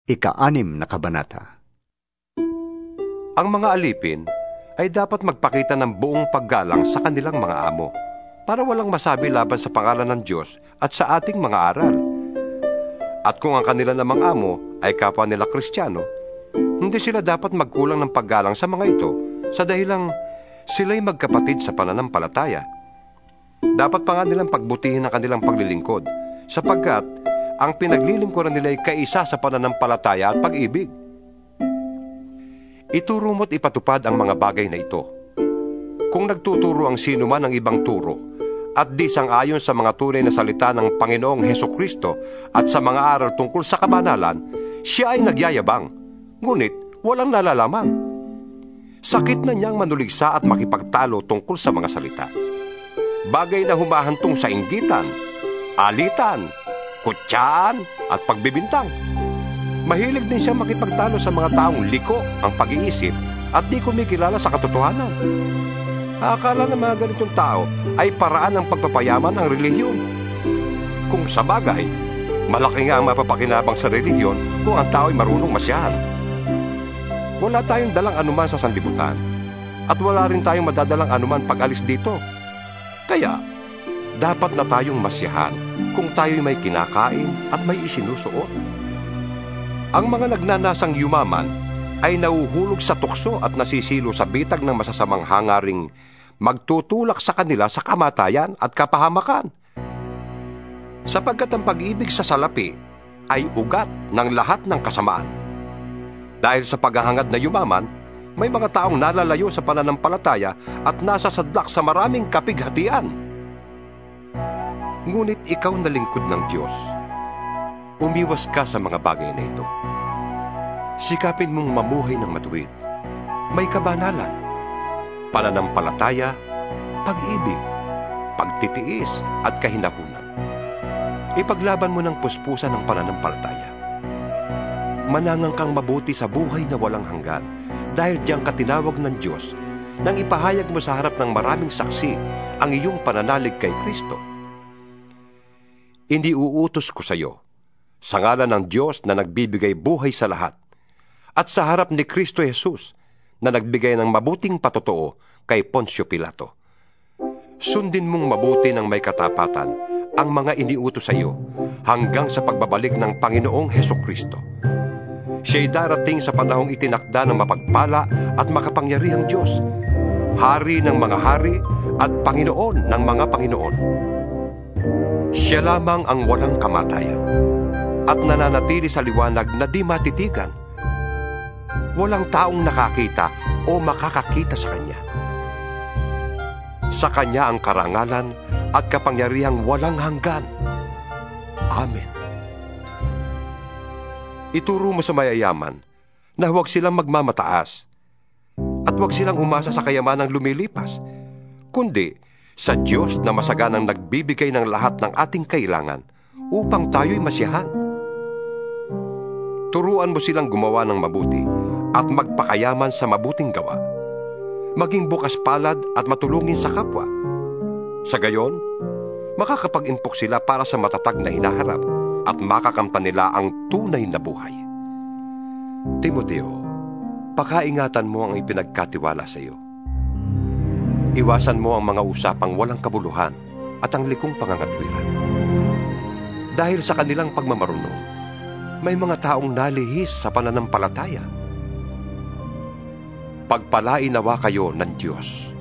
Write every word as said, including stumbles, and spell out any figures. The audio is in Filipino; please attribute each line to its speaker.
Speaker 1: Ika-anim na kabanata.
Speaker 2: Ang mga alipin ay dapat magpakita ng buong paggalang sa kanilang mga amo para walang masabi laban sa pangalan ng Diyos at sa ating mga aral. At kung ang kanila namang amo ay kapwa nila Kristiyano, hindi sila dapat magkulang ng paggalang sa mga ito sa dahilang sila'y magkapatid sa pananampalataya. Dapat pa nga nilang pagbutihin ang kanilang paglilingkod sapagkat ang pinaglilingkuran nila ay kaisa sa pananampalataya at pag-ibig. Ituro mo't ipatupad ang mga bagay na ito. Kung nagtuturo ang sino man ng ibang turo at di sang-ayon sa mga tunay na salita ng Panginoong Hesukristo at sa mga aral tungkol sa kabanalan, siya ay nagyayabang, ngunit walang nalalaman. Sakit na niyang manuligsa at makipagtalo tungkol sa mga salita. Bagay na humahantong sa inggitan, alitan, kutsaan at pagbibintang. Mahilig din siyang makipagtalo sa mga taong liko ang pag-iisip at di kumikilala sa katotohanan. Akala ng mga ganitong tao ay paraan ng pagpapayaman ang relihiyon. Kung sa bagay, malaki nga ang mapapakinabang sa relihiyon kung ang tao ay marunong masyahan. Wala tayong dalang anuman sa sanlibutan at wala rin tayong madadalang anuman pag-alis dito. Kaya, dapat na tayong masyahan kung tayo'y may kinakain at may isinusuot. Ang mga nagnanasang yumaman ay nauhulog sa tukso at nasisilo sa bitag ng masasamang hangaring magtutulak sa kanila sa kamatayan at kapahamakan. Sapagkat ang pag-ibig sa salapi ay ugat ng lahat ng kasamaan. Dahil sa paghahangad na yumaman, may mga taong nalalayo sa pananampalataya at nasa sadlak sa maraming kapighatian. Ngunit ikaw na lingkod ng Diyos, umiwas ka sa mga bagay na ito. Sikapin mong mamuhay ng matuwid, may kabanalan, pananampalataya, pag-ibig, pagtitiis at kahinahunan. Ipaglaban mo ng puspusan ng pananampalataya. Manangang kang mabuti sa buhay na walang hanggan dahil diyang katinawag ng Diyos nang ipahayag mo sa harap ng maraming saksi ang iyong pananalig kay Kristo. Hindi uutos ko sa iyo, sa ngalan ng Diyos na nagbibigay buhay sa lahat, at sa harap ni Kristo Jesus na nagbigay ng mabuting patotoo kay Poncio Pilato. Sundin mong mabuti ng may katapatan ang mga iniutos sa iyo hanggang sa pagbabalik ng Panginoong Hesukristo. Siya'y darating sa panahong itinakda ng mapagpala at makapangyarihang Diyos, Hari ng mga hari at Panginoon ng mga Panginoon. Siya lamang ang walang kamatayan at nananatili sa liwanag na di matitigan. Walang taong nakakita o makakakita sa Kanya. Sa Kanya ang karangalan at kapangyarihang walang hanggan. Amen. Ituro mo sa mayayaman na huwag silang magmamataas at huwag silang umasa sa kayamanang lumilipas, kundi sa Diyos na masaganang nagbibigay ng lahat ng ating kailangan upang tayo'y masiyahan. Turuan mo silang gumawa ng mabuti at magpakayaman sa mabuting gawa. Maging bukas palad at matulungin sa kapwa. Sa gayon, makakapag-impok sila para sa matatag na hinaharap at makakamtan nila ang tunay na buhay. Timoteo, pakaingatan mo ang ipinagkatiwala sa iyo. Iwasan mo ang mga usapang walang kabuluhan at ang likong pangangatwiran. Dahil sa kanilang pagmamarunong, may mga taong nalihis sa pananampalataya. Pagpalain nawa kayo ng Diyos.